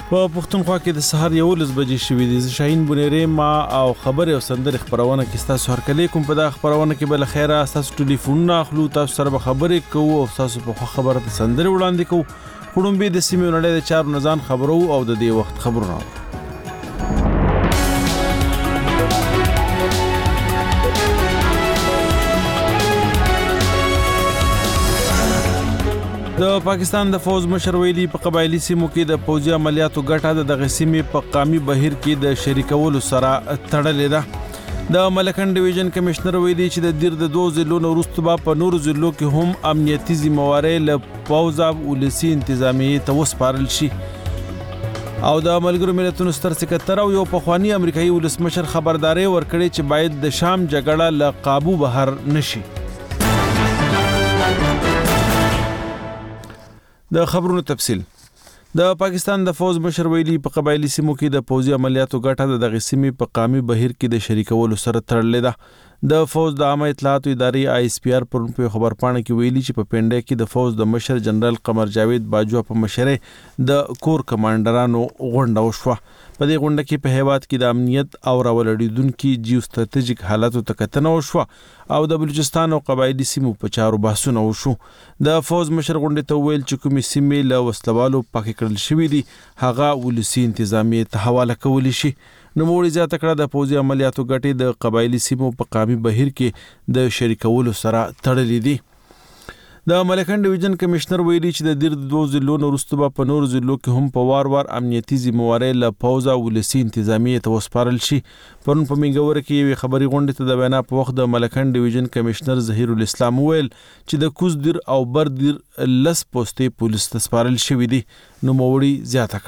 په پښتونخوا کې د سحر 11 بجې شوې دي. شاهین بنيري ما او خبره او سندره خبرونه کې تاسو هر کله کوم په دا خبرونه کې بل خیره تاسو ټلیفون اخلو تاسو سره خبرې کوو او تاسو په خبره ته سندره وړاندې کوو. خړومبي د سیمې نړۍ د چارو نزان خبرو او د دې وخت خبرونه. د پاکستان د فوج مشر ویلي په قبایلی سیمو کې د فوجي عملیاتو ګټه د غسیمې په قامي بهیر کې د شریکولو سره تړلې ده. د ملکن ډیویژن کمشنر ویلي چې د دیر د 2 ضلعو وروسته په نور ضلعو کې هم امنیتي ذمہواري له پوځ او ولسی انتظامیه ته وسپارل شي. او د ملګرو ملتونو ستر سکرټر او یو پخوانی امریکایي ولسمشر خبرداري ورکړي چې باید د شام جګړه له قابو بهر نشي. د خبرونو تفصیل. د پاکستان د فوج مشر ویلي په قبایلی سیمو کې د فوجي عملیاتو ګټه د غسیمې په قامي بهیر کې د شریکولو سره تړلې ده. د فوج د عامه اطلاعاتو ادارې ISPR پر خبرپاڼه کې ویلي چې په پنډه کې د فوج د مشر جنرال قمر جاوید باجوا په مشرۍ د کور کمانډرانو غونډه وشوه. په دې غونډه کې په هیواد کې د امنیت او راولړیدونکو جیو ستراتیژیک حالاتو ته کتنه وشوه او د بلوچستان او قبایلی سیمو په چارو بحثونه وشو. د فوج مشر غونډه ته ویل چې کومې سیمې له وسلوالو پاک کړل شوې دي هغه ولسی انتظامیه ته حواله کول شي. نوموړي زیاته کړه د فوجي عملیاتو ګټې د قبایلی سیمو په قامي بهیر کې د شریکولو سره تړلې دي. د ملکن ډیویژن کمشنر ویلي چې د دیر د 2 ضلعو وروسته په نور ضلعو کې هم په وار امنیتي ذمہواري له پوځ او ولسی انتظامیه ته وسپارل شي. پرون په منګور کې یو خبري غونډه ته د وینا په وخت د ملکن ډیویژن کمشنر ظهیر الاسلام ویل چې د کوز دیر او بر دیر لس پوسټې پولیس ته سپارل شوې دي. نوموړي زیاته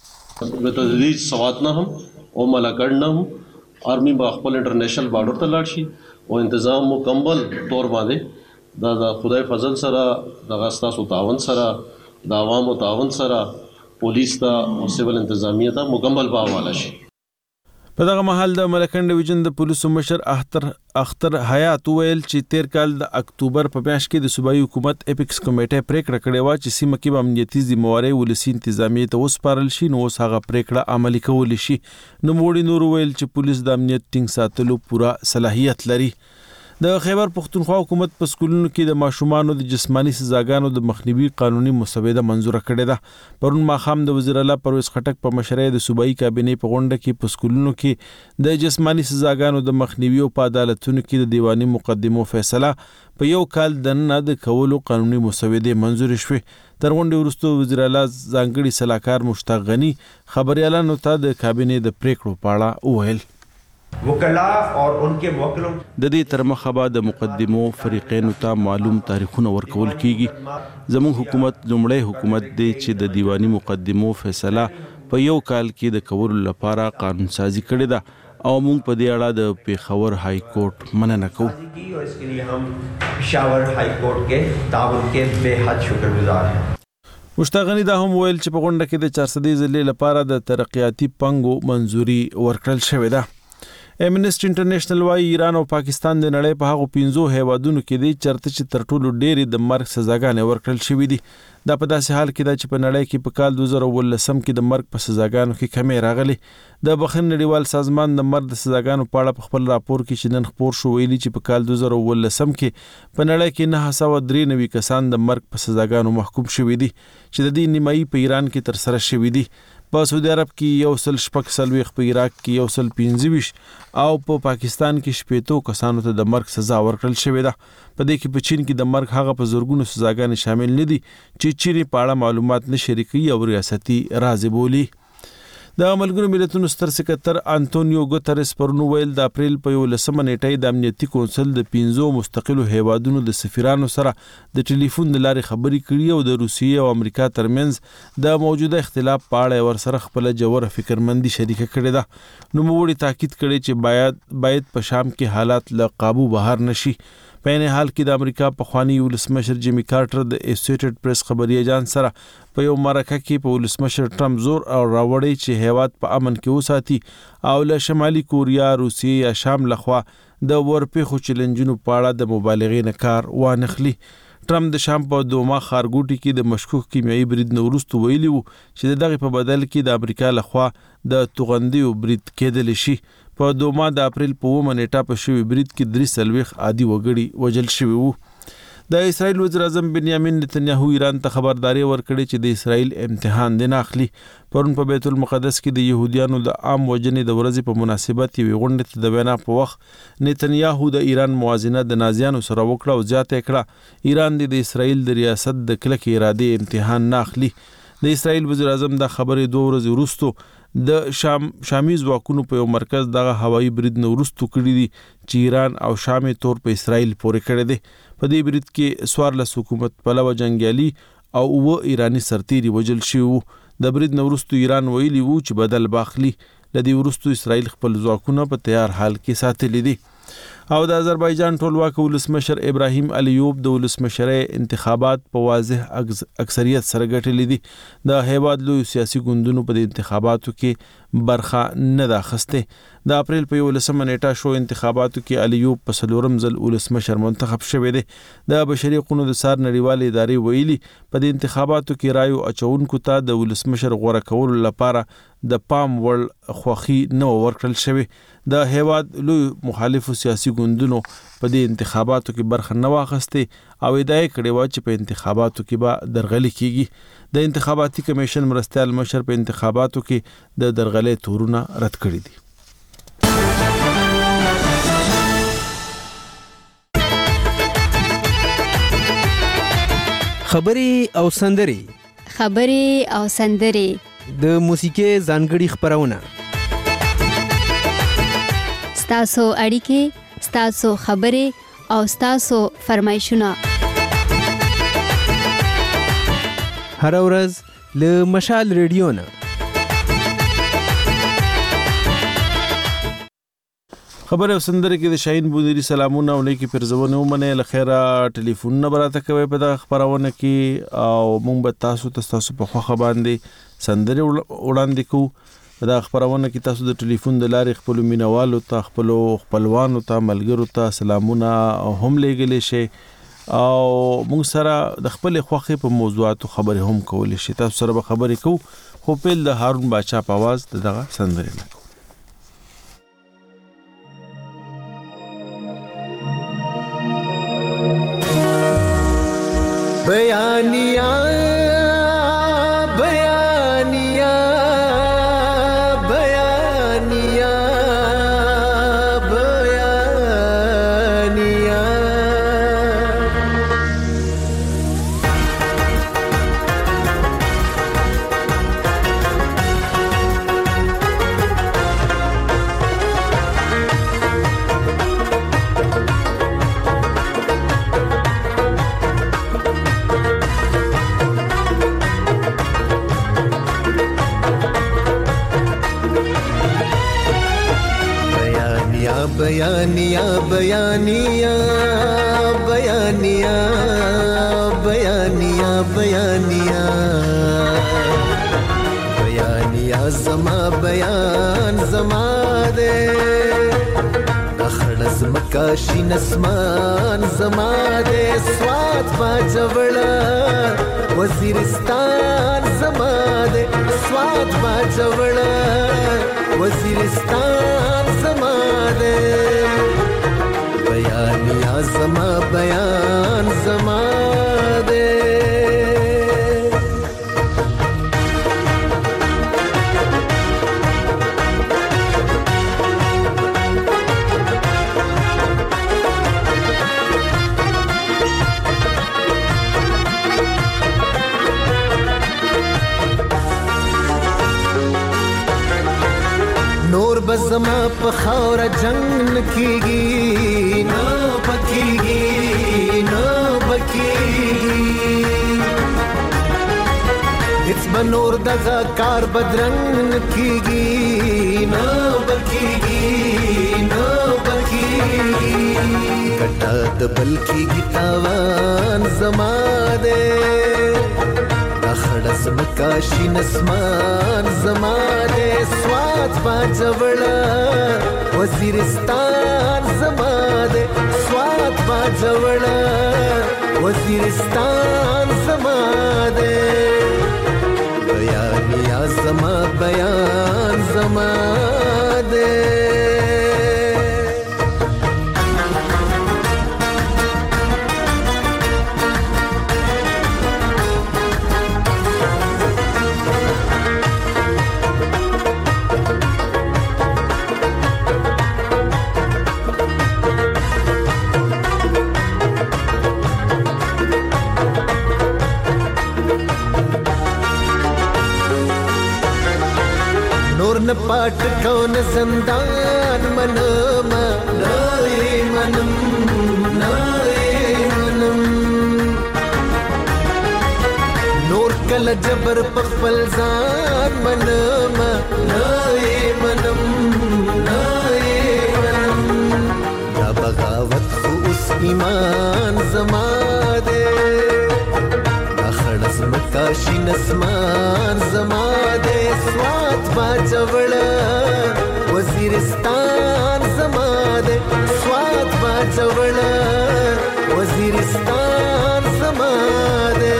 کړه به تدریج سوات نه هم او ملکن نه هم آرمی با خپل انټرنیشنل بارډر ته لاړ شي او تنظیم مکمل تور باندې د خدای فضل سره د غستاسو تعاون سره د عوامو تعاون سره پولیس ته او سیول انتظامیه ته مکمل باواله شي. په دغه محل د ملکن ډیویژن د پولیسو مشر اختر حیات ویل چې تیر کال د اکتوبر په میاشت کې د صوبایي حکومت اپیکس کمیټه پریکړه کړې و چې سیمه کې امنیتي ذمہواري ولسی انتظامیه ته وسپارل شي نو هغه پریکړه عملي کول شي. نوموړي نور ویل چې پولیس د امنیت ټینګ ساتلو پوره صلاحیت لري. د خیبر پختونخوا حکومت په سکولونو کې د ماشومانو د جسمانی سزاګانو د مخنیوي قانوني مسوده منزور کړې ده. پرون ماخام د وزیر اعلی پرویز خټک په مشرۍ د صوبایي کابینې په غونډه کې په سکولونو کې د جسمانی سزاګانو د مخنیوي او په عدالتونو کې د دیواني مقدمو فیصله په یو کال دننه د کولو قانوني مسوده منزور شوه. تر غونډې وروسته وزیر اعلی ځانګړي صلاحکار مشتاق غنی خبريالانو ته د کابینې د پریکړو په اړه وویل. وکلا اور انکه موکلوں د دې تر مخه به د مقدمو فریقینو ته معلوم تاریخونه ورکول کیږي. زموږ حکومت لومړی حکومت دی چې د دیواني مقدمو فیصله په یو کال کې د کولو لپاره قانون سازي کړې ده او موږ په دې اړه د پیښور های کورټ مننه کوو. اور اس کے لیے ہم پشاور های کورٹ کے تعاون کے بے حد شکرگزار ہیں. مشتاق غنی دا هم ویل چې په غونډه کې د 400 ضلع لپاره د ترقیاتي پنګو منزوري ورکړل شوې ده. امنیسټي انټرنیشنل وايي ایران او پاکستان د نړۍ په هغو 15 هیوادونو کې دي چرته چې تر ټولو ډېری د مرګ سزاګانې ورکړل شوې دي. دا په داسې حال کې ده چې په نړۍ کې په کال 2019 کې د مرګ په سزاګانو کې کمی راغلی. د بخښنې نړیوال سازمان د مرګ د سزاګانو په اړه په خپل راپور کې چې نن خپور شو ویلي چې په کال 2019 کې په نړۍ کې 993 کسان د مرګ په سزاګانو محکوم شوي دي چې د دې نیمایي په ایران کې تر سره شوي دي. په سعودي عرب کې 140 په عراق کې 125 او په پاکستان کې 80 کسانو ته د مرګ سزا ورکړل شوې ده. په دې کې په چین کې د مرګ هغه په زورګونو سزاګانې شامل نه دي چې چیرې په اړه معلومات نه شریکي او ریاستي راز بولي. د ملګرو ملتونو ستر سکرټر انټونیو ګوتریس پرون ویل د اپریل په 11 نیټه د امنیتي کونسل د 15 مستقلو هیوادونو د سفیرانو سره د ټلیفون د لارې خبرې کړي او د روسیې او امریکا ترمنځ د موجوده اختلاف په اړه ورسره خپل جوړه فکرمندي شریکه کړې ده. نوموړي تاکید کړي چې باید په شام کې حالات له قابو بهر نشي. په این حال کې د امریکا پخوانی ولسمشر جیمی کارټر د اسوسییټډ پریس خبري ایجنس سره په یو مرکه کې په ولسمشر ټرمپ زور او راوړی چې هیواد په امن کې وساتي او له شمالي کوریا، روسیې یا شام لخوا د ورپېښو چیلنجونو په اړه د مبالغې نه کار وانخلي. ټرمپ د شام په دوما ښارګوټي کې د مشکوک کیمیاوي برید نه وروسته ویلي وو چې د دغه په بدل کې د امریکا لخوا د توغندیو برید کېدل شي. په دوما د اپریل په 9 نیټه په شوی برید کې 43 عادي وګړي وژل شوي وو. د اسرائیل وزیر اعظم بنیامین نتنیاهو ایران ته خبرداري ورکړې چې د اسرائیل امتحان دی نه اخلي. پرون په بیت المقدس کې د يهوديانو د عام وجنې د ورځې په مناسبت یوې غونډې ته د وینا په وخت نتنیاهو د ایران موازنه د نازیانو سره وکړه او زیاته کړه ایران د اسرائیل د ریاست د کلکې ارادې امتحان نه اخلي. د اسرائیل وزیر اعظم د خبرې 2 ورځې وروسته د شامي ځواکونو په یو مرکز دغه هوایي برید نه وروسته کړی دي چې ایران او شامي تور په اسرائیل پورې کړی دی. په دې برید کې 14 حکومت پلوه جنگیالي او 9 ایرانی سرتیري وژل شوي وو. د برید نه وروسته ایران ویلي وو چې بدل باخلي. لدې وروسته اسرائیل خپل ځواکونه په تیار حال کې ساتلي دي. او د آذربایجان ټولواک ولسمشر ابراهیم الیوب د ولسمشرۍ انتخابات په واضح اکثریت سره ګټلې دي. د هیواد لوی سیاسي ګوندونو په انتخاباتو کې برخه نه ده اخیستې. د اپریل په 11 نیټه شو انتخاباتو کې الیوب په 4م ځل ولسمشر منتخب شوی دی. د بشري حقوقو د سار نړیوالې ادارې ویلي په دې انتخاباتو کې رایو اچونکو ته د ولسمشر غوړه کولو لپاره د پام وړ خوخي نه ورکړل شوی. د هیواد لوی مخالفو سیاسي ګوندونو په دې انتخاباتو کې برخه نه واخیستې او ادعا کړې و چې په انتخاباتو کې به درغلي کیږي. د انتخاباتي کمیشن مرستیال مشر په انتخاباتو کې د درغلۍ تورونه رد کړي دي. خبرې او سندرې د موسیقي ځانګړي خبرونه، ستاسو اړیکې، ستاسو خبرې او ستاسو فرمایشونه هر ورځ له مشال ریډیو نه. خبر او سندره کې د شاهین بودری سلامونه او نیکی پرزونه ومنه لخيره ټلیفون نه براته کوي په د خبرونه کې او مونږ به تاسو په خوخه باندې سندره وړاندې کوو. دا خبرونه کې تاسو د ټلیفون د لارې خپل مینوالو ته خپلوانو ته ملګرو ته سلامونه هم لېږلی شي او مونږ سره د خپل خوخه په موضوعاتو خبرې هم کولې شي. تاسو سره به خبرې کوو خو په د هارون باچا په आवाज دغه سندره نه. बयानिया बयानिया बयानिया बयानिया बयानिया बयानिया बयानिया बयानिया बयानिया बयानिया जमा बयान जमा दे अखड़स मकाशी नस्मान जमा दे स्वाद बाजवड़ा वजीरिस्तान जमा दे स्वाद बाजवड़ा वजीरिस्तान जमा दे बयानिया जमा बयान जमा दे. नूर बज़मा पखावर जंग कीगी ना बकीगी ना बकीगी इस बनूर दगा कार बदरंग कीगी ना बकीगी ना बकीगी कटा दबल की गितावान जमा दे अखड़स मकाशी नस्मान जमा दे स्वाद बाजवड़ा वजीरिस्तान जमा दे स्वाद باجوړه وزیرستان زما ده بیان یا زما بیان زما ده न पाट कौन زندان منم نای منم نور کل جبر پخپل ځان منم نای منم دا بغاوت خو اوس ایمان زما ده خړس مکاشي نسمان زما ده سوات باجوړه وزیرستان زما ده سوات باجوړه وزیرستان زما ده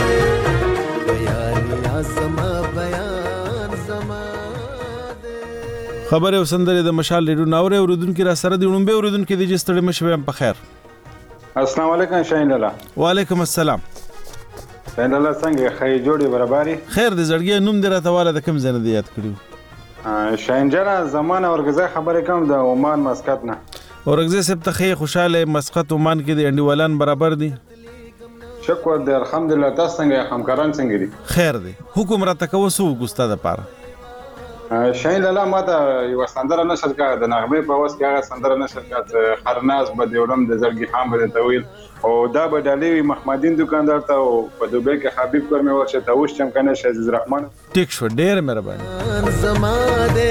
بیان یا زما بیان زما ده خبره وسندره د مشال ریډیو ناوره اوردونکو را سره دی ونبه اوردونکو د جستړې مشوي په خیر. السلام علیکم شاهین لالا. وعلیکم السلام. شاهین لالا څنګه خی جوړي برابرۍ خیر د زړګي نوم دې راته واله د کوم ځای نه یاد کړو؟ شاهین جان زمانه ورګزه خبره کوم د عمان مسقط نه. ورګزه سب ته خی خوشاله مسقط عمان کې د انډیوالان برابر دي؟ شکر دې الحمدلله. تاسو څنګه همکاران څنګه دي؟ خیر دی. حکم راته کوسو ګستا د پاره. شاهین لالا ماته یو سندره نشر کا د نغمه په واس کې هغه سندره نشر کا خرناز به دیولم د زړګي خام به طویل او دا به ډالوي محمدین دکاندار ته او په دوبه کې حبیب کورمه ورشه ته وښ چم کنه عزیز الرحمن. ټیک شو ډېر مهرباني. زماده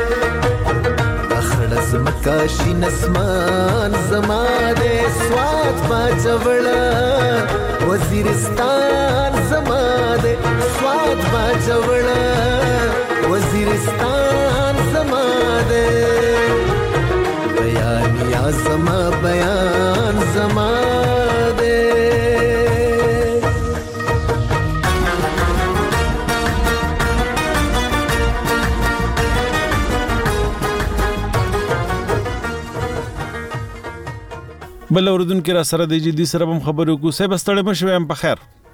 اخړس مکاشي نسمان زماده سوات باجوړه وزیرستان زماده سوات باجوړه وزیرستان زماده بیان یا زما بیان زماده بل اوردونکو را سره دی جدي سره هم خبرو کو سه بستړې مشوي هم په خیر.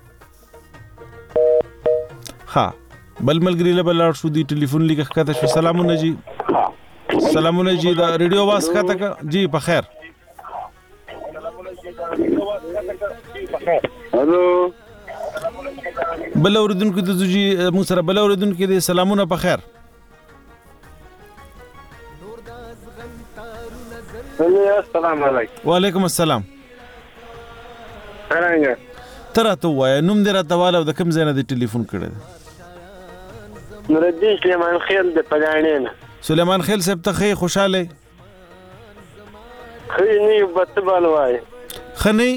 ها بل ملګری له بل شو دی ټلیفون لیک ښکته شو. سلامونه جی. سلامونه جی دا ریډیو واس ښکته جی په خیر. هلو بل اوردونکو د جی مو سره بل اوردونکو دی سلامونه په خیر. السلام علیکم. وعلیکم السلام. څنګه تر ته وای نوم دې راته واله د کوم ځای نه دی ټلیفون کړی؟ نور الدین سلیمان خیل د پلانین. سلیمان خیل صاحب ته خی خوشاله خی نه بتبال وای خنی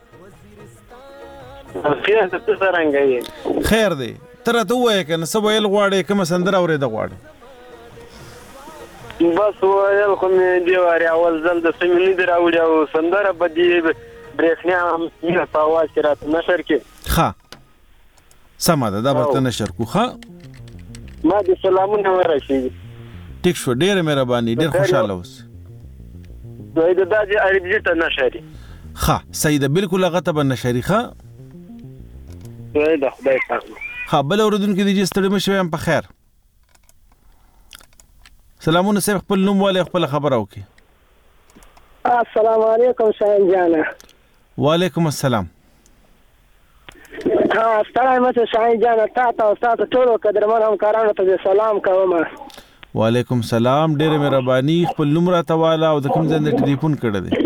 خیر ته څنګه یې خیر دی. تر ته وای کنه سبا یل غواړي کوم سندره اورې د غواړي بس وایل خو مې دی واره اول ځل د سیمینی دراوړی او سندره بدی برېښنا نه په आवाज کې راته نشر کې. ها سمه ده دا برته نشر کو. ها ما د سلامونه ورشي. ټیک شو ډېر مهرباني ډېر خوشاله اوس. دوی د داجی عربی ته نشري. ها صحیح ده بالکل هغه ته نشري. ها دوی د خدای څخه. ها بل اوردونکو دی چې ستړي مشوي هم په خیر. سلامونه صاحب خپل نوم والے خپل خبر او کې. السلام علیکم شاهین جان. وعلیکم السلام. ستړی مشه شاهین جان تا ته او تاسو ټول قدرمن همکارانو ته سلام کوم. وعلیکم السلام ډېر مهرباني. خپل نوم راته واله او د کوم ځای نه ټلیفون کړی دی؟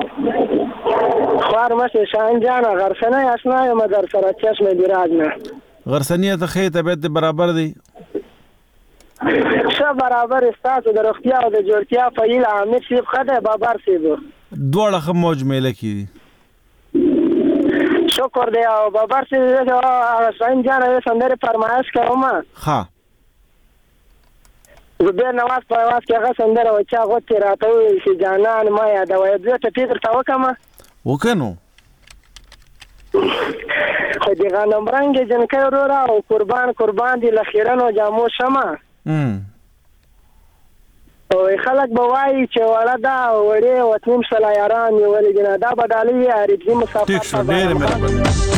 خوار مشه شاهین جان غرسنه آشنا یم در سره چشم دیراج نه. غرسنیه ته خې طبیعت برابر دی؟ ښه برابر استاسو د روغتیا او د جوړتیا فعیل عامر صاحب خدای بابر صاحب دواړه ښه موج میله کې دي. شکر دی او بابر صاحب شاهین جان سندره فرمایش کوم. ها زبیر نواز په आवाज کې هغه سندره و چې هغه راته وایي چې جانان ما یادوي زه ته فکر تا وکم. وکنو خو د غنم رنګ جنکۍ ورور او قربان دي لخیرانو جامو شمه او خلک به وایي چې ولدا وړې وتیم سلایاران ولې جنا دا بدالي اړیږي مسافر ټیک شو ډېر مهرباني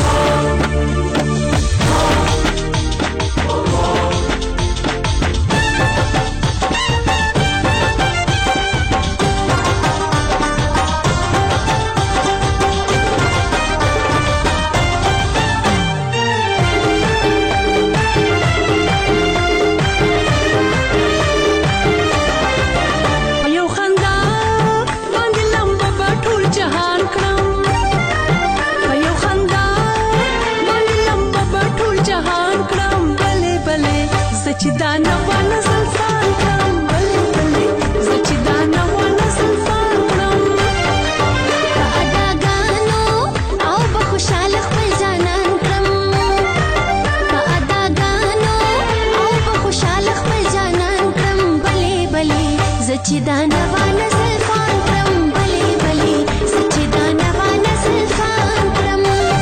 چې دا نوانه زلفان کړم بلې بلې زه چې دا نوانه زلفان کړم په اداګانو او په خوشحاله خپل جانان کړم په اداګانو او په خوشحاله خپل جانان کړم بلې بلې زه چې دا نوانه زلفان کړم بلې بلې زه چې دا نوانه زلفان کړم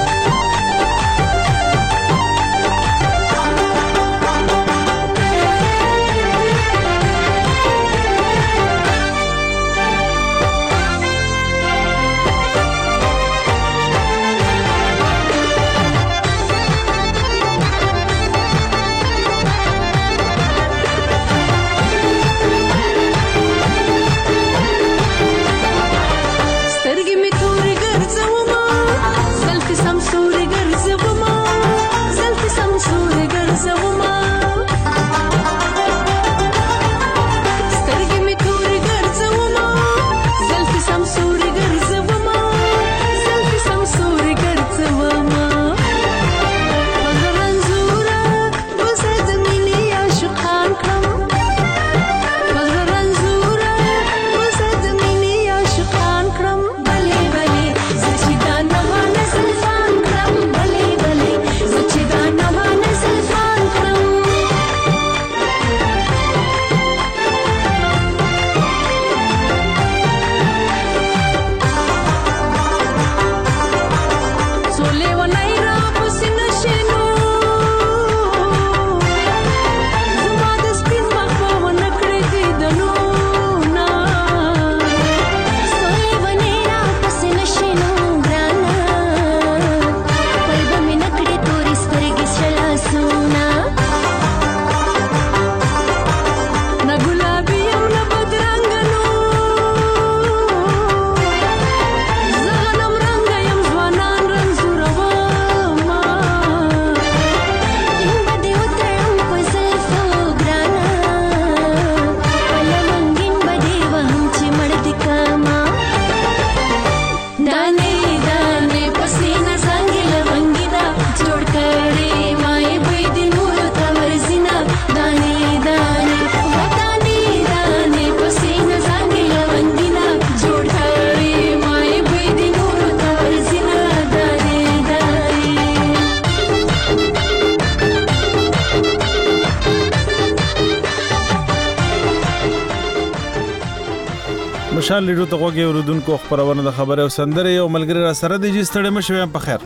مشال لیډو ته غوږی اوریدونکو خبرونه د خبره او سندره یو ملګری را سره دی چې ستړي مشوي په خیر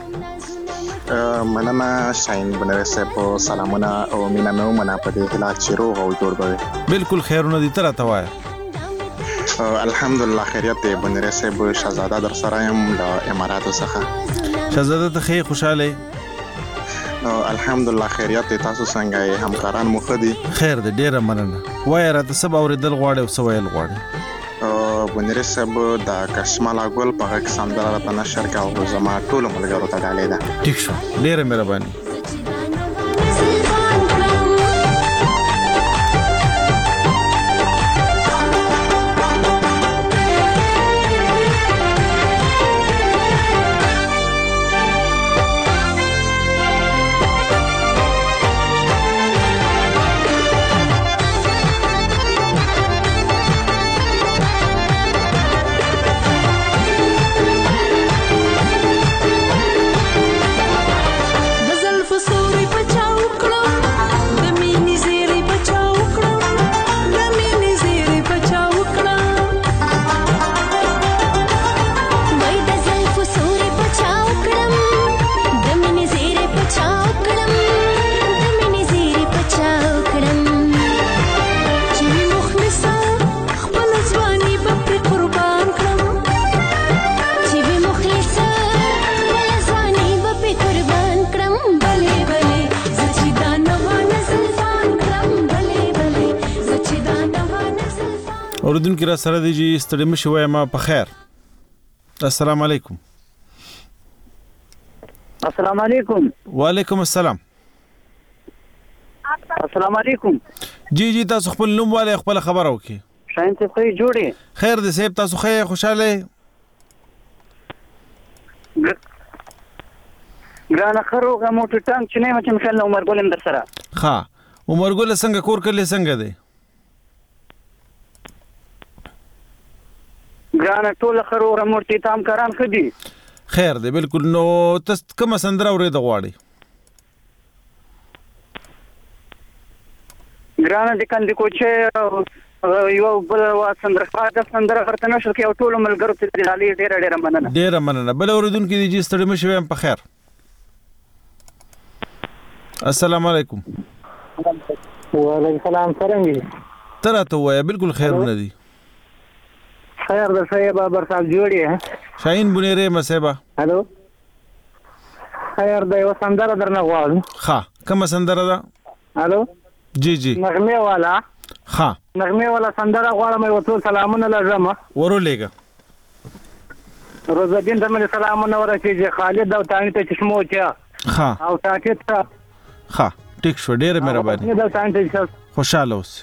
مننه شاین بنره صاحب سلامونه او مینا مې ومنه په دې هلا چې روغ او جوړ به بالکل خیرونه دي تر ته وای الحمدلله خیریت دی بنره صاحب شهزاده در سره يم د اماراتو څخه شهزاده ته خیر خوشاله الحمدلله خیریت دی تاسو څنګه همکاران مو خدي خیر دی ډیره مننه وای راته سبا اوریدل غواړي او سویل غواړي بنره صاحب د کشمالا ګل په غږ سندره راته نشر کاوه زما ټول ملګرو ته ډالې ده ټیک شو ډیره مهرباني اوریدونکو را سره دی چې ستړي مشي وایم په خیر. السلام علیکم. السلام علیکم. وعلیکم السلام. السلام علیکم. جی تاسو خپل نوم والے خپل خبر وکي. شاین څه کوي جوړي؟ خیر دې صاحب تاسو خیر خوشاله؟ ګرانه خرو غو موټ ټانک چې نه مچ مخل عمر ګولم در سره. ها عمر ګول څنګه کور کله څنګه دی؟ ګرانه ټول خرو غو موټ تام کران خدي. خیر دی بالکل. نو تاسو کوم سندره اورید غواړي؟ ګرانه د کندې کوچه یو بل وا سندره ورته نشو کې ټول ملګرو ته دالي ډېر مننه. ډېر مننه. بل اوریدونکو دي چې ستړي مشي وایم په خیر. السلام علیکم. وعلیکم السلام. څنګه ترا ته وای بالکل خیرونه دي. خیر ده صاحب برسال جوړی شاهین بنيره مسيبه. الو خیر ده یو سندره درنه غواړم. ها کوم سندره ده؟ الو جی نغمه والا. ها نغمه والا سندره غواړم. یو څو سلامونه لازم ورولېګه. روز الدین ته مې سلامونه ورسېږي. خالد او تانی ته چشمو چا. ها او ساکت ته. ها ټیک شو. ډېر مهرباني. خوشاله اوسه.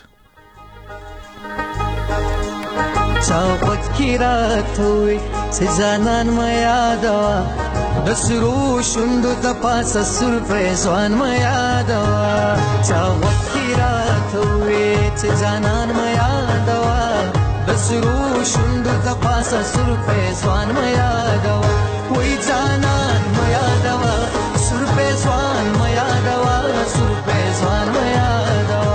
چاوت کی رات ہوئی سے جانان میادوا دسرو شندو تپاس سر فیضوان میادوا چاوت کی رات ہوئی سے جانان میادوا دسرو شندو تپاس سر فیضوان میادوا کوئی جانان میادوا سر فیضوان میادوا سر فیضوان میادوا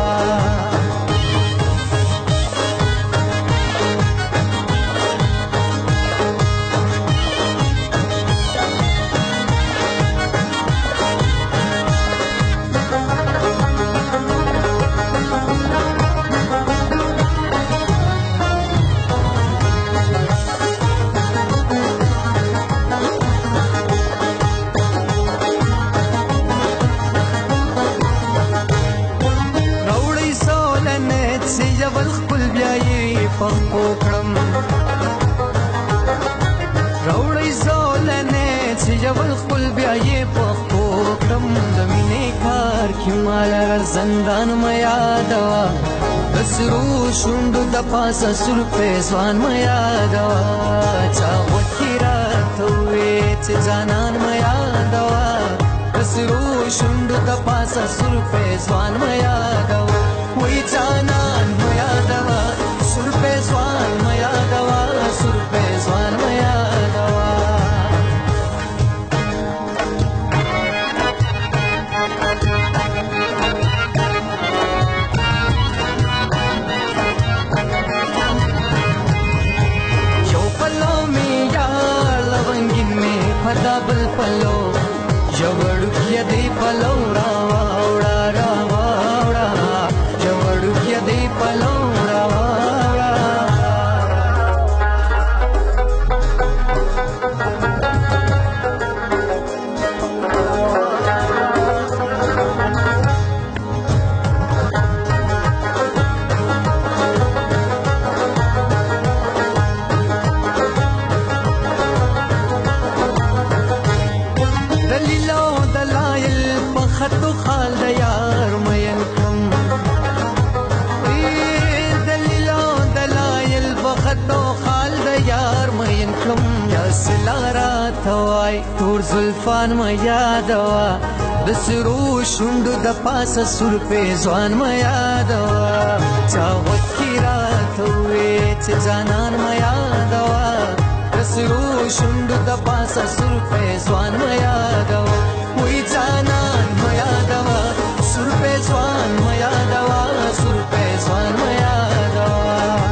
پخو کړم راوړی زولنه چې جبل خپل بیا یې پخو کړم د مینې کار کې مال زندان میا دوا دسرو شوندو د پاسه سر پیسوان میا دوا چا وکیرا ته چې جانان میا دوا دسرو شوندو د پاسه سر پیسوان میا دوا وای جانان میا دوا سر پیسوان میا دوا سر پیسوان میا دوا یو پلو می یار لونگین می پدا بل پلو جوړو کې دی پلو راوړا راوړا جوړو کې دی پلو تور زلفان ما یادوا د سرو شوندو د پاسه سر پیزوان ما یادوا چا وکی راته وې چې جانان ما یادوا د سرو شوندو د پاسه سر پیزوان ما یادوا وې جانان ما یادوا سر پیزوان ما یادوا سر پیزوان ما یادوا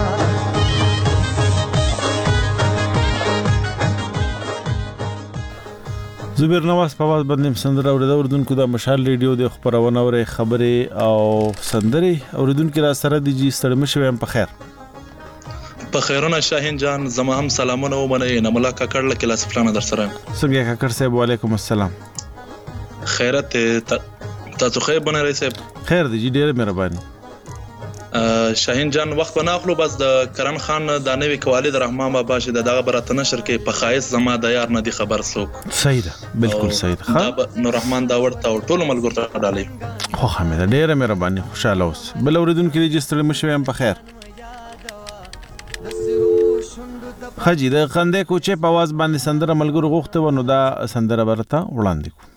زبیر نواز په واز باندې سندره اوریدو. اوریدونکو د مشال ریډیو د خبرونه اوري خبرې او سندري اوریدونکو را سره دي جی ستړي مشو هم په خیر. په خیرونه شاهین جان زما هم سلامونه ومنه نه ملاقات کړل کلاس فلانه در سره څنګه کاکر صاحب وعلیکم السلام. خیرت تاسو خیر بنه رہی صاحب. خیر دي جی ډېر مهرباني. شاهین جان وخت نه اخلو بس د کرن خان د نوې قوالی د رحمان بابا چې دغه برات نشر کې په خایس زما د یار نه دی خبر څوک صحیح ده بالکل صحیح ده نو رحمان دا ورته ټول ملګرو ته ډالې خو حمید ډیره مهرباني خوشاله اوس بل اوریدونکو رجستر مشویم په خیر خجی د خندې کوچې په आवाज باندې سندره ملګرو غوښته ونو دا سندره ورته وړاندې کو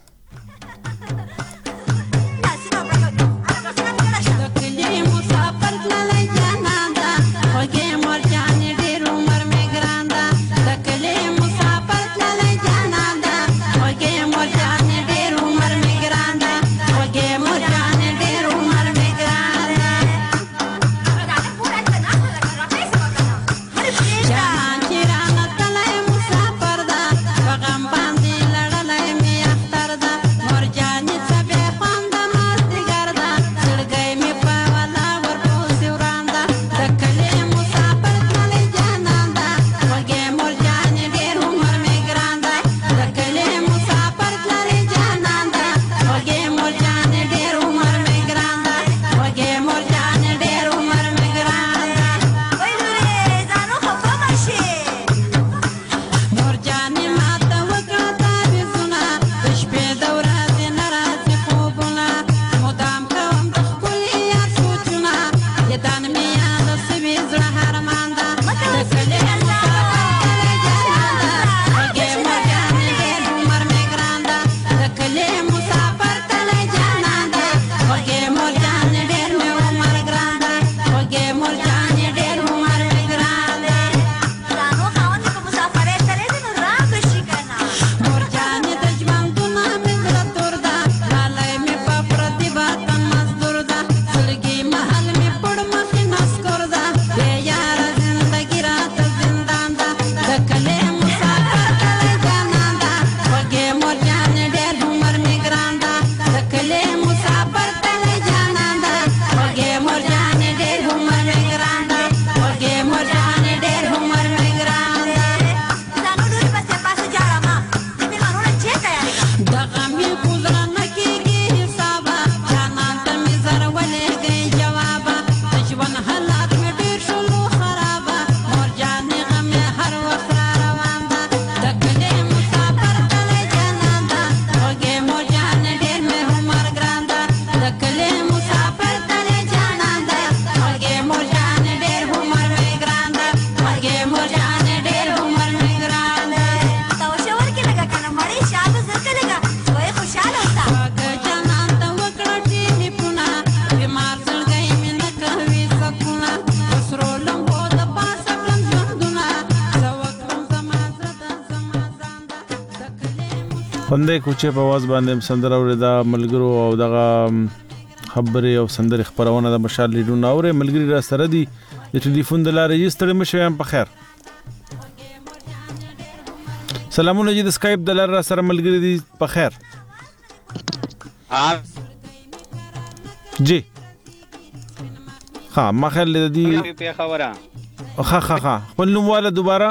خندې کوچې په आवाज باندې سندره اورېدا ملګرو او دغه خبرې او سندرې خبرونه د مشال لیدون اورې ملګری را سره دي د ټلیفون د لارې رجستر مشویم په خیر سلامونه جی د اسکایپ د لارې را سره ملګری دي په خیر جی ها ما خیر دې په خبره ها خپل نوم والا دوباره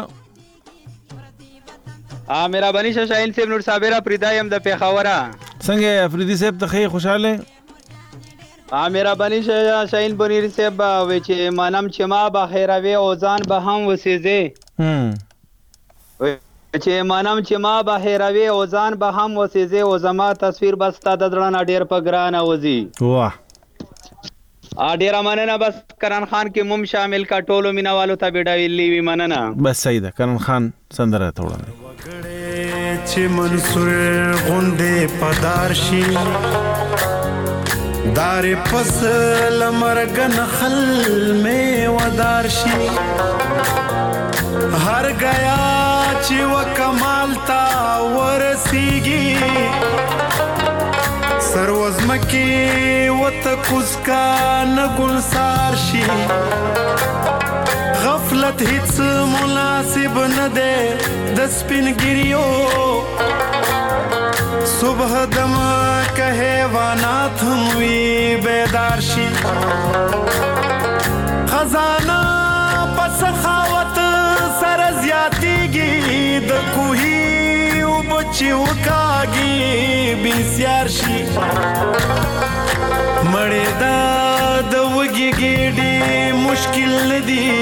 میرا بنی شاهین صاحب نور صابره پریدایم د پیښوره څنګه افریدی صاحب ته خې خوشاله میرا بنی شاهین بنیر صاحب و چې مانم چې ما به خیروي او ځان به هم وسېځي چې مانم چې ما به خیروي او ځان به هم وسېځي او زما تصویر بس تا د درنه ډیر په ګرانه وځي واه ډیر مننه بس کرن خان کې مم شامل کا ټولو مینوالو ته بیډاویلی وی مننه بس صحیح ده کرن خان سندره ته وړاندې چې منصور غونډه پدار شي دار پس لمرګن خل می ودار شي هر گیا چې وکمال تا ورسیږي سروزمکی وتکوس کا نګلسار شي غفلت هیڅ مناسب نه ده د سپینګریو صبح دم که حیوانات هم وی بیدار شي خزانه پس خاوت سر زیاتیږي د کوهي او بچي وکاږي بسیار شي مړې د وږي ګېډې مشکل ندي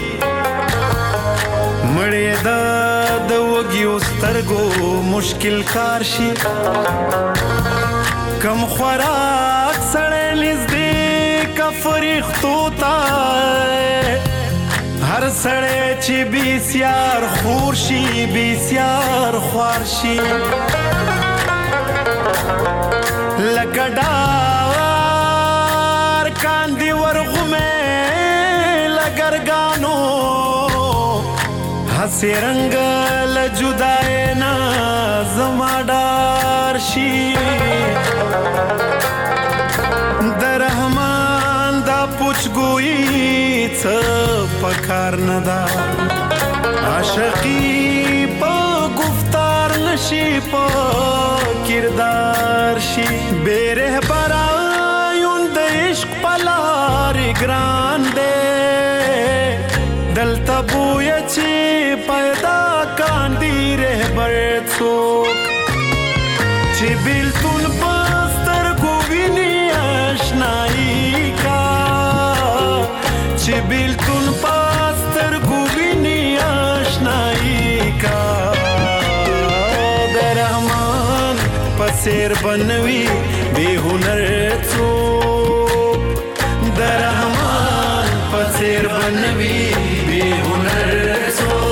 مړې د وږیو سترګو مشکل کار شي کم خوراک سړی نږدې کا فرښتو ته هر سړی چې بېسیار خور شي بېسیار خوار شي لکه ډار کاندي ورغومې لګرګانو هسې رنګ له جدای نه زما ډار شي د رحمان دا پوچګویي څه پکار نه ده عاشقي په گفتار نشي په کردار شي بے رهبرا یون د عشق پلار ګران دے دلته بویا چې پیدا کاندي رهبر څوک چې بیلتون پستر کو ویني آشنایی کا چې بیلتون پستر کو ویني آشنایی کا د رحمان پسیر بنوي بے هنر څوک د رحمان پسیر بنوي بے هنر څوک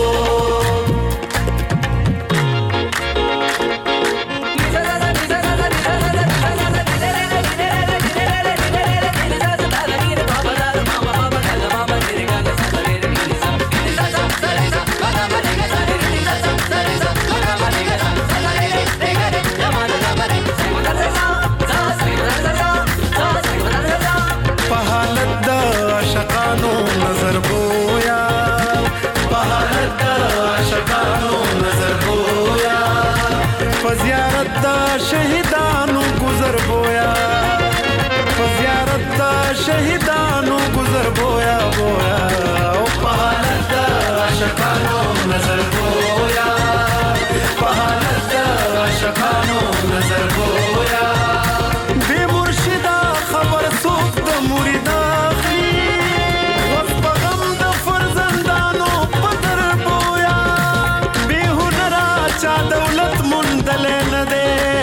شهیدانو گذر بویا فزیارت دا شهیدانو گذر بویا بویا او پهالت دا عاشقانو نظر بویا پهالت دا عاشقانو نظر بویا بے مرشدا خبر سوک دا مرید آخری وقت بغم دا فرزندانو پدر بویا بے هنرا چا دولت مندلے ندے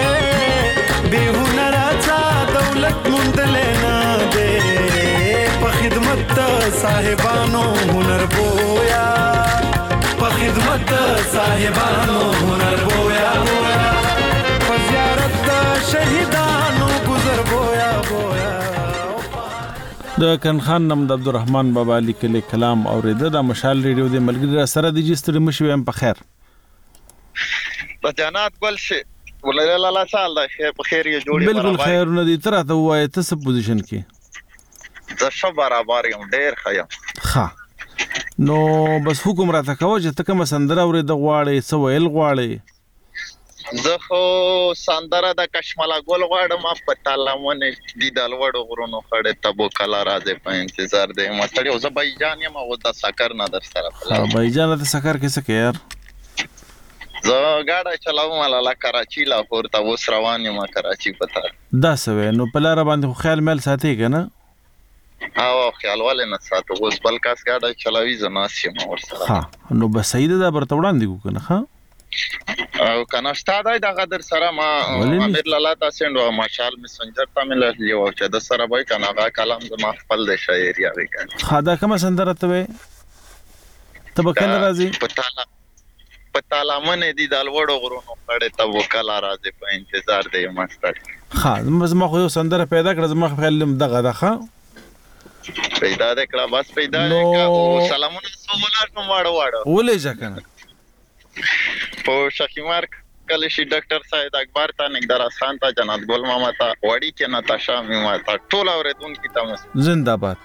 صاحبانو هنر بویا په خدمت صاحبانو هنر بویا بویا په زیارت شهیدانو گذر بویا بویا د کنخان نم د عبدالرحمن بابا لیکلي کلام اوریده د مشال ریډیو د ملګری سره د جستری مشوي هم په خیر په جنات ګل شي ولله لاله سال د خیر په خیر یې جوړي بالکل خیر نه دي تر ته وای ته څه پوزیشن کې ز شو برابر یم ډیر خیم ها نو بس حکم راته کوه چې ته کوم سندره اورې د غواړې څه ویل غواړې زه خو سندره د کشملا ګل غواړم په تالمونه دي د لوړو غرونو خړې تبو کلا راځي په انتظار دی مستړی او زه بایجان یم او د سکر نه در سره بایجان د سکر کې څه کې یار زه ګاډی چلاوم لاله کراچي لاهور ته اوس روان یم کراچي پتا دا سوي نو په لار باندې خیال مل ساتي کنه او خیال ولې نه ساتو اوس بل کاس ګاډی چلاوي زناسیم ور سره ها نو بس سید دا برته وړاندې کو کنه ها او کنه ستاد دا غدر سره ما امیر لاله تاسو نو ماشال میسنجر ته مل یو چې د سره وای کنه غا کلام د ما خپل د شاعري هغه کنه خدا کوم سندره ته وي تبکل راځي پتا لمنه دي د لوړو غرونو خړې ته وکلا راځي په انتظار دی مستر ها زما خو یو سندره پیدا کړ زما خیال دغه دغه پیدا د کړه بس پیدا او سلامونه سوالات واړو ولې ځکنه او شکیمار کله شي ډاکټر سید اکبر ته نګدار خان ته جنات ګل ماما ته وړي کې ناتاشا میما ته ټول اوریدونکو ته زنده باد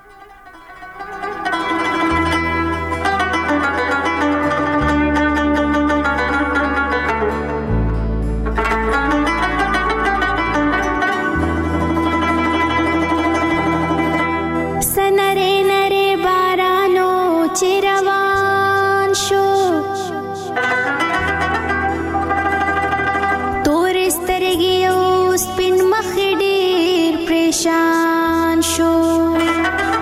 روان شو تور سترګې او سپین مخ ډېر پریشان شو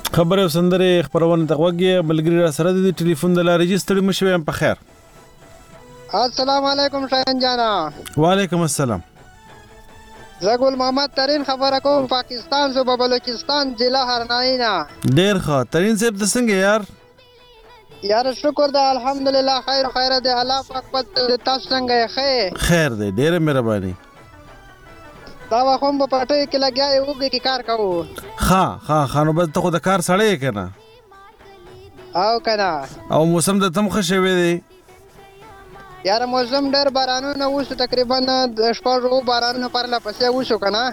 خبره سندره خبرونه تغوږی ملګری را سره د ټلیفون د لارې رجستر مشوي په خیر. السلام علیکم شاهین جانا. وعلیکم السلام. زګل محمد ترین خبره کوم پاکستان صوبه بلوچستان ضلع هرناینا. ډیر ښه ترین صاحب د څنګه یار شکر ده الحمدلله خیر ده الله پاک په تاسو څنګه خیر ده ډیره مهرباني. دا وخت په پټه کې لګیا یو کې کار کوو. ها نو بس ته خو د کار سړی کنه او کنه او موسم د تم خوشوي دی یار موسم ډېر بارانونه وشو تقریبا د شپږ بارانونه پرله پسې وشو کنه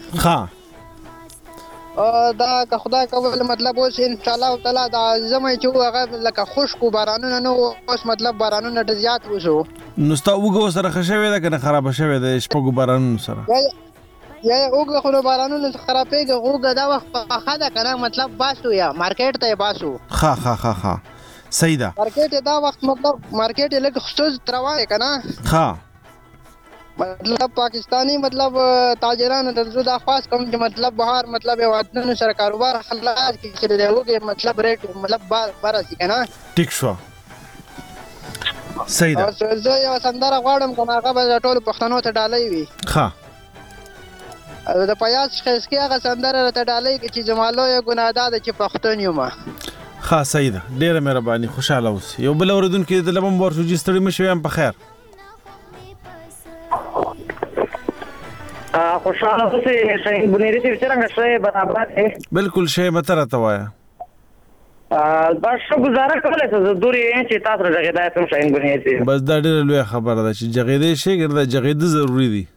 دا که خدای کول مطلب اوس ان شاء الله تعالی دا زمې چې هغه لکه خشکو بارانونه نو اوس مطلب بارانونه ډېر زیات وشو نو ستا وګو سره خشوي ده کنه خراب شوی ده شپږ بارانونو سره یا اوګه خو بارانونو خرابېږي اوګه دا وخت په خاله کنه مطلب باسو یا مارکیټ ته باسو ها صحیح ده مارکیټ دا وخت مطلب مارکیټ لکه خصوص تروای کنه مطلب پاکستانی مطلب تاجرانو ته زو دا خاص کوم چې مطلب بهر مطلب وادنو سره کاروبار خلاص کړي دی اوګه مطلب ریټ مطلب بار سي کنه ټیک شو صحیح ده زه یو سندره غواړم کنه هغه به ټول پښتنو ته ډالۍ وي د پیاز خسکی هغه سندره ته ډالۍ کې چې جمالو یو ګناهدار چې پښتون یم صحیح ده ډیره مهرباني خوشاله اوسې یو بل اوریدونکو د لمم ورشو رجستر مشوي په خیر خوشاله اوسې شاهین بنيري چې څنګه شې برابر دی بالکل شی متره توای بس گزاره کولای څه ضروري چې تاسو راغی ته شاهین بنيري بس دا ډیره لوی خبره ده چې جګیدې شي ګرځي جګیدې ضروری دي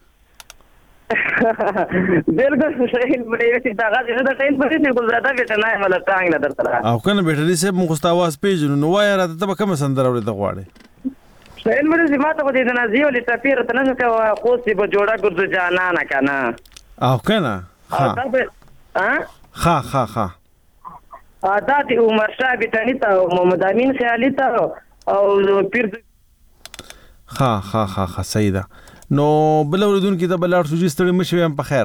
بالکل شاهین بنيري چې دا غږ د شاهین بنيري ګلزاده کې نه مله څنګه نه درته او کنه بیٹری سے مخستاواز پیجن نو وای راته ته کوم سندره ورته غواړي شاهین بنيري ماته خو دې نه زیو لته پیر ته نه کوي خو سي به جوړه ګرځي جانا نه کنه او کنه ها دا ته عمر شاه بتانی ته محمد امین خیالي ته او پیر ها صحیح ده نو بل اوریدونکو ته بل ارشو رجستر مشوي په خیر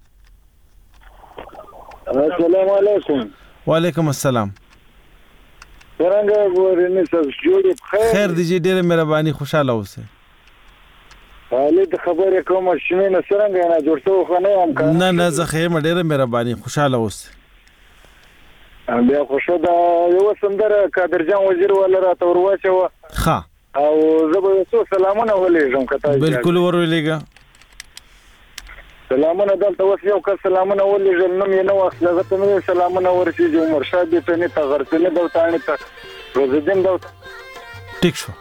السلام علیکم وعلیکم السلام څنګه ورنه تاسو جوړ خیر دی ډیره مهرباني خوشاله اوسه حاله د خبرې کوم شمه نه څنګه نه جوړته خو نه هم نه زه خیر ډیره مهرباني خوشاله اوسه بیا خوشو دا یو سندره قادر جان وزیر ولا را تور واچو او زه به څو سلامونه ولېږم کته بالکل ورولېګا سلامونه دلته اوس یو کس سلامونه ولېږم نو مې نو وخت لږه ته مې سلامونه ورسېږي عمر شاه بتانی ته غرتنه دلته ته پرزیدنت دلته ټیک شو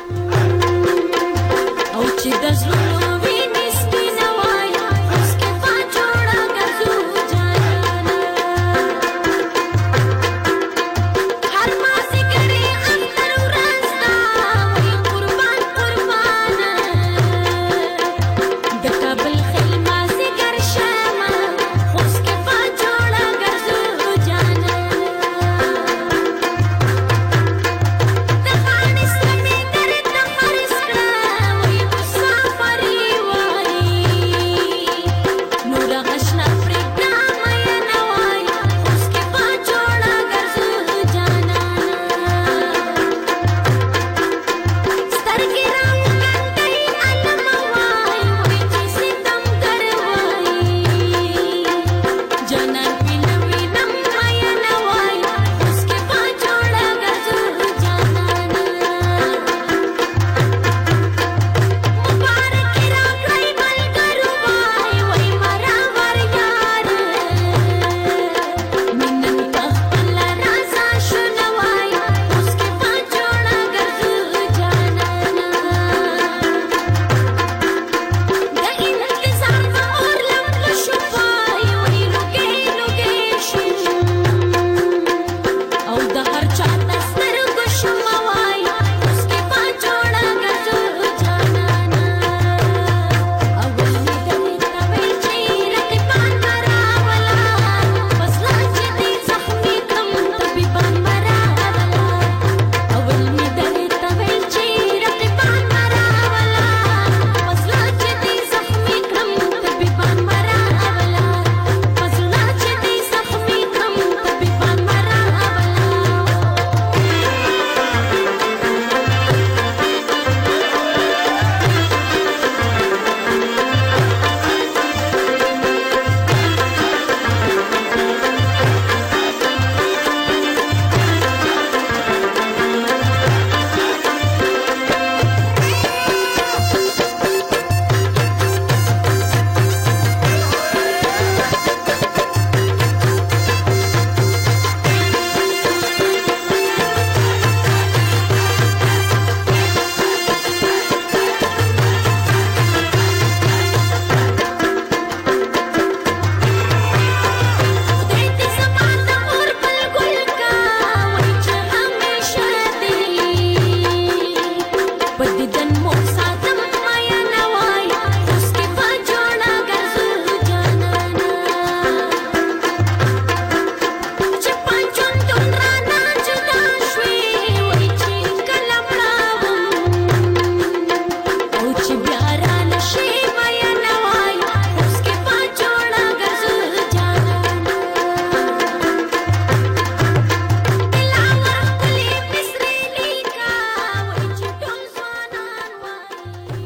او چې د زړه وینې سپینه وای اوس کې پاچوړه ګرځو جانا هر ماسې کرے اختر ورستا وي قربان د کابل خلما سګر شمه اوس کې پاچوړه ګرځو جانا د خانستانې درته فرسکړه وي مسافر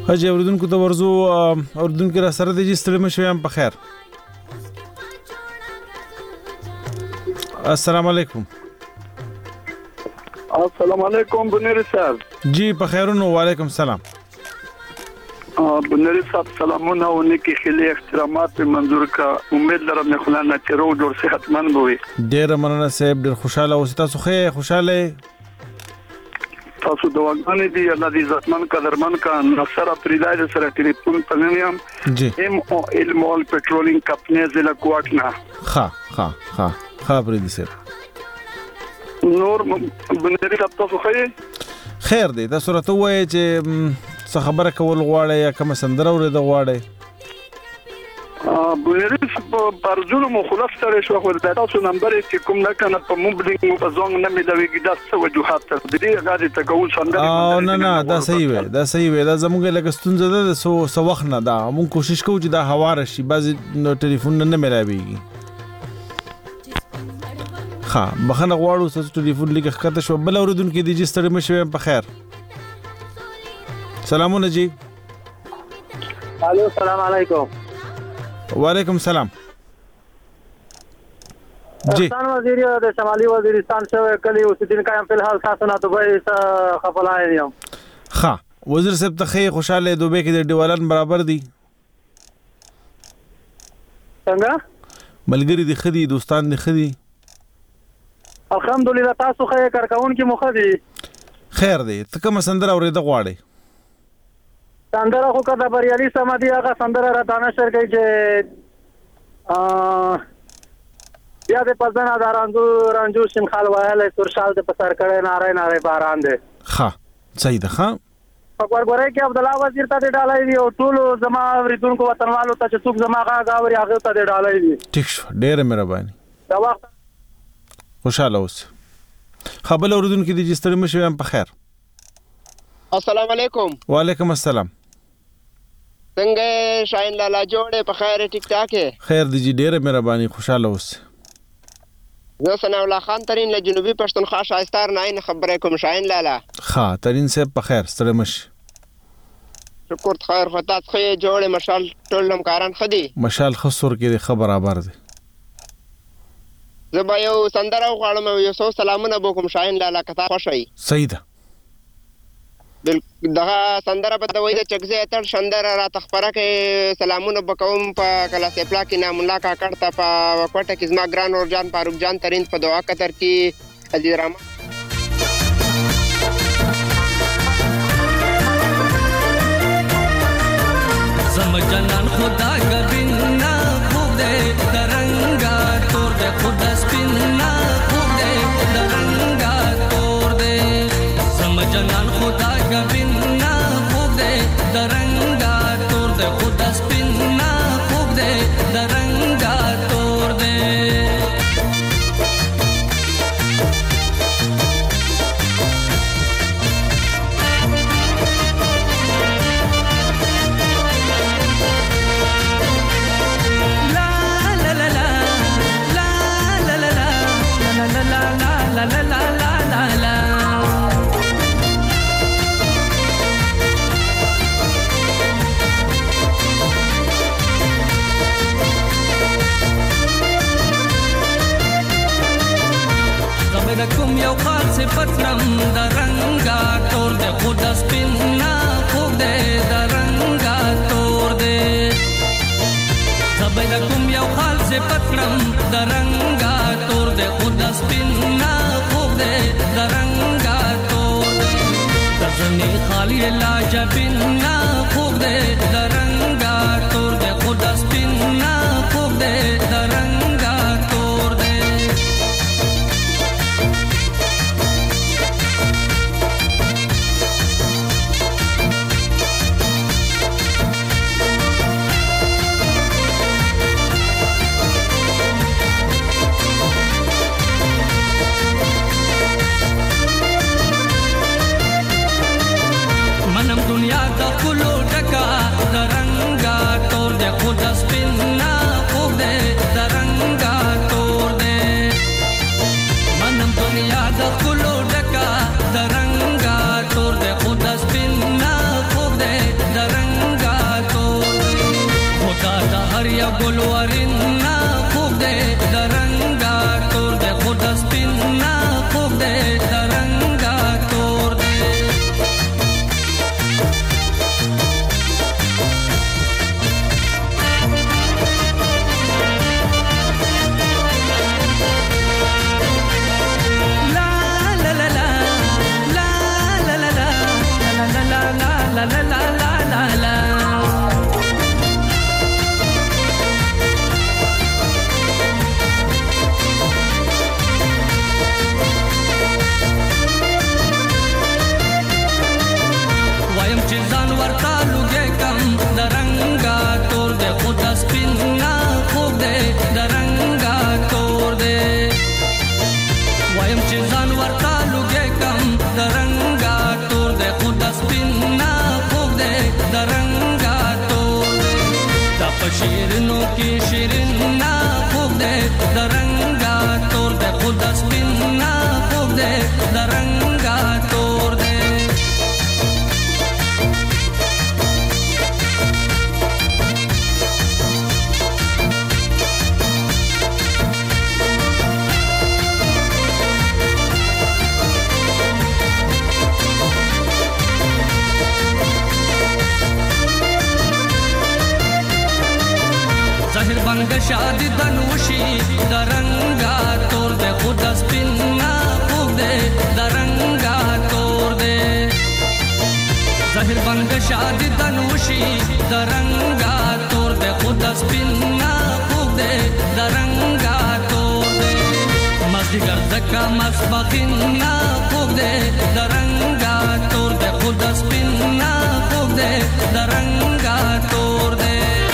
حاجی اوریدونکو ته ورزو اوریدونکو را سره د ستړي مشو یم په خیر. السلام علیکم. السلام علیکم بنيري صاحب. جی په خیرونو. وعلیکم السلام. بنيري صاحب سلامونه او نیکی خلی احترامات په منظور کا امید لرم نه خلانه چې رو ډور صحتمند وي. ډیر مننه صاحب ډیر خوشاله اوسئ. تاسو خې خوشاله تاسو دواګانې دي الله دې عزتمن قدرمن کا نصر پریدای سره ټلیفون پنیم جی ام او ال مول پټرولینګ کمپنی ضلع کوټنا. ها پریدي سره نور بنيري صاحب تاسو خیر دی. تاسو راته وایي چې څه خبره کول غواړئ یا کوم سندره اورېدل غواړئ؟ بنيري صاحب پرځونو مخالف سره شو خو د تاسو نمبر چې کوم نه کنه په موبلینګ په ځون نه ملويږي د څه وجوهات تر دې غاړي ته کول سندره نه دا صحیح وي دا زموږ لکه ستونزه ده سو وخت نه دا موږ کوشش کوو چې دا هواره شي بعضی ټلیفون نه ملويږي. ها بخنه غواړو تاسو ټلیفون لیک ښکته شو بل اوریدونکو دي چې ستړي مشوي په خیر. سلامونه جی. الو السلام علیکم. وعلیکم السلام. جی وزیر د شمالي وزیرستان شوی کلی اوسیدونکو کایم په حال تاسو نه دوی خپلای یم. ها وزیر صاحب ته خوشاله دوبه کې د ډیوالان برابر دي څنګه ملګری دي خدي دوستان دي خدي الحمدلله. تاسو خیر کارکون کې مخدي خیر دی. ته کوم سندره اورېدل غواړې؟ سندره خو کدا بریالي سمدي هغه سندره را دانه شر کوي چې بیا د پزنه رانجو شین خال وایله ترشال د پسر کړه ناره باران دی. ها صحیح ده. ها وګورئ کې عبد الله وزیر ته ډالای دی او ټول زما ورتونکو وطنوالو ته چې څوک زما غاوري هغه ته ډالای دی. ټیک شو ډېر مهرباني. دا وخت خوشاله اوس. خبر اوریدونکو دي چې ستړي مشوي په خیر. السلام علیکم. وعلیکم السلام. څنګه شاهین لالا جوړه په خیر ټیک ټاک خیر دي جی ډېر مهرباني خوشاله اوس. زه ثنا الله خان ترين له جنوبي پښتونخوا شایستار نه خبرې کوم شاهین لالا. ها ترين صاحب په خیر ستړي مش. شکر خیر خو تاسو خې جوړه مشال ټول همکاران خدي مشال خسور کې خبر خبر دي. زه به یو سندره غواړم یو څو سلامونه وکم شاهین لالا کته خوشي. صحیح ده. دغه سندره په دوی د چکزه تر سندره را تخبره کې سلامونه وکوم په کلاسه پلا کې نام الله کا کړه په کوټه کې زما ګران اور جان فاروق جان ترين په دعا کتر کې عزیز رحمان زم جنان خدا گبینا خوب دے ترنگا تور دے خدا سپینا خوب دے ترنگا تور دے زم جنان خدا گبینا خوب دے ترنگا تور دے خدا سپینا خوب دے ترنگا تور دے کوم یو خاص صفتم درنګا تور دے خدا سپینا خوب دے درنګا تور دے زبر کوم یو خاص صفتم درنګا تور دے خدا سپینا خوب دے درنګا تور دے دزنی خالی لا جبینا خوب دے درنګا تور دے خدا سپینا خوب دے درنګا تور دے شادي دنوشي درنګا تور دې خود سپینا خوب دې درنګا تور دې ظاهر بند شادي دنوشي درنګا تور دې خود سپینا خوب دې درنګا تور دې مستي ګرځکا مسبخینا خوب دې درنګا تور دې خود سپینا خوب دې درنګا تور دې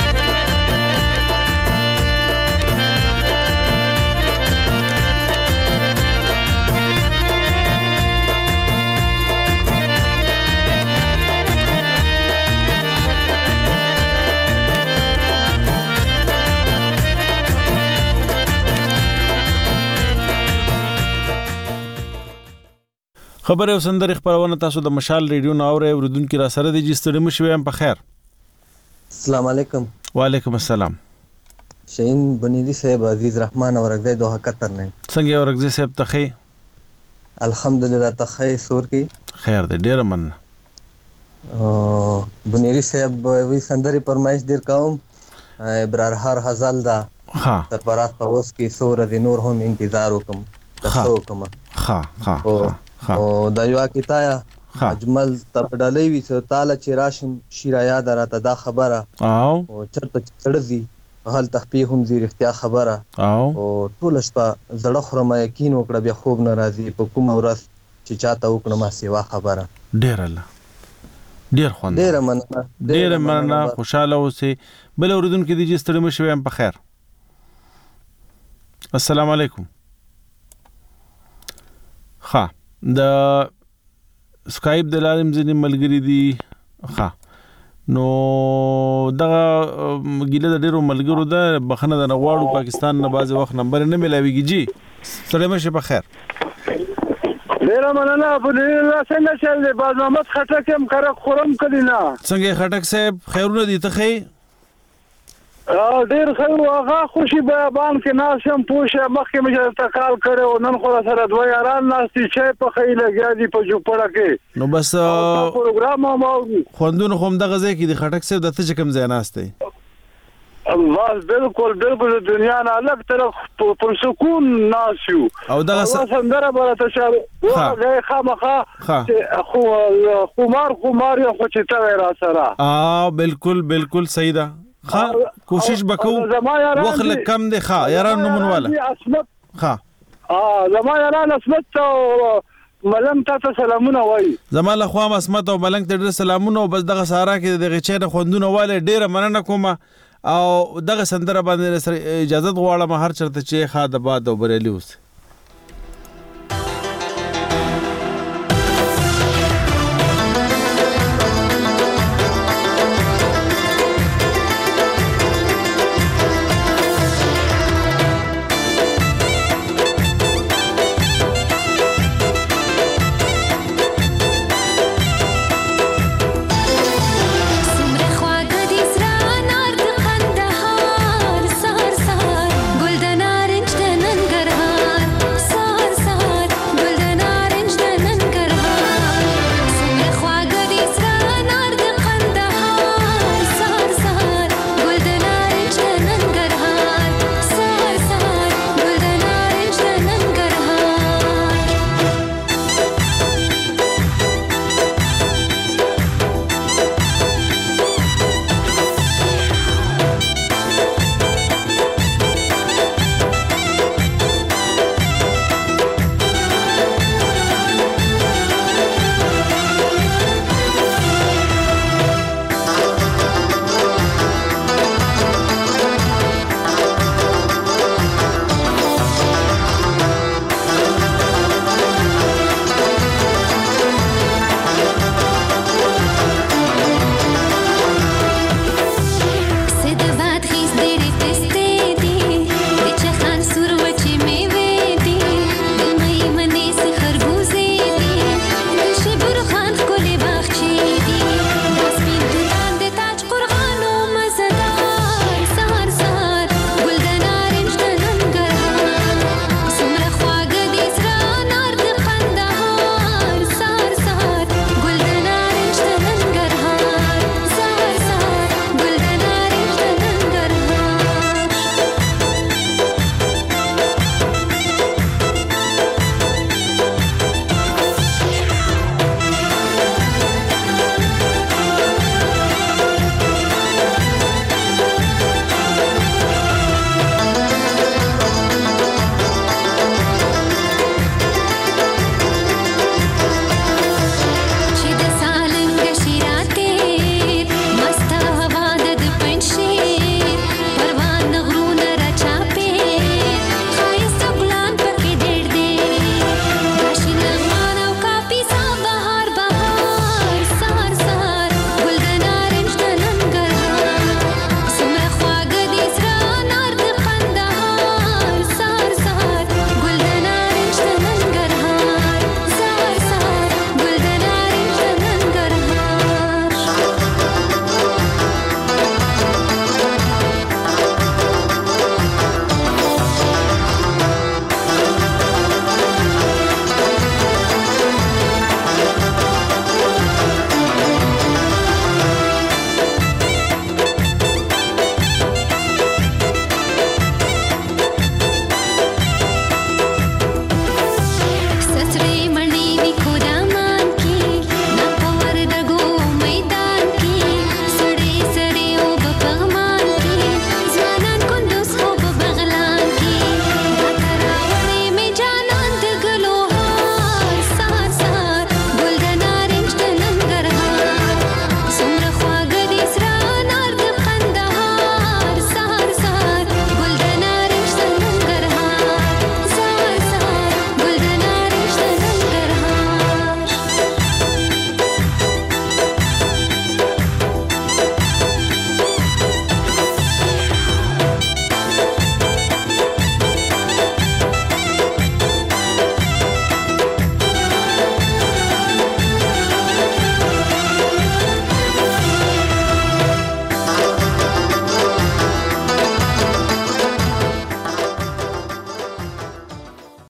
خبره او سندري خبرونه تاسو د مشال ریډیو نو اورئ اوردونکو را سره دي جستړي مشوي هم په خیر. السلام علیکم. وعلیکم السلام. شاهین بنیدی صاحب عزیز رحمان اورګزی دوه قطر نه څنګه اورګزی صاحب تخی الحمدلله تخی سور کی خیر دې ډیر من بنیدی صاحب وی سندري پرمایش ډیر کوم ابرار هر غزل دا ها سرپرست په اوس کې سور د نور هم انتظار وکم تاسو کوم ها او دا یو کیتایا اجمل تپډلې وی څه تعالی چې راشم شیرا یاد راته دا خبره او چرته چړځي حال تخپی هم زیر اختیار خبره او ټول شپه زړه خرمه یقین وکړه بیا خوب ناراضي په کوم ورځ چې چاته وکړه ما سیوا خبره ډیر الله ډیر خوند ډیر مننه خوشاله اوسئ بل اوردونکو دي چې ستړي مشوي هم په خیر. السلام علیکم. ها د سکایپ د لارم ځینې ملګری دي ها نو دا ګیله د ډیرو ملګرو ده بخنه د نغواړو پاکستان نه بعض وخت نمبر نه ملاويږي جی سره مشه په خیر. ډیر مننه په دې څنګه چې د باز محمد خټک هم کړه خورم کړي نه څنګه خټک صاحب خیرونه دي ته خی ډیر خیر واغه خوشي بیان کې ناسم پوښه مخکې مې تکال کړو نن خو سره دوه یاران ناشتي چې په خیله غادي په جوړه کې نو بس پروګرام مو خوندونه هم د غزه کې د خټک صاحب د ته کوم ځای ناشته الله بالکل دنیا نه الګ طرف پر سکون ناسیو او دا سندره برته شاله واه خامخه خمار یو خو چې تا را سره بالکل صحیح ده خا کوشش وکاو وخت کم دی خا یاران نمون والا خا زما یاران اسمت ملنګ ته سلامونه وای زما له خوا اسمت او ملنګ ته سلامونه بس دغه سارا کې دغه چینه خوندونه والے ډیره مننه کوم او دغه سندره باندې اجازه غواړم هر چرته چې خا د باد او بریلی اوس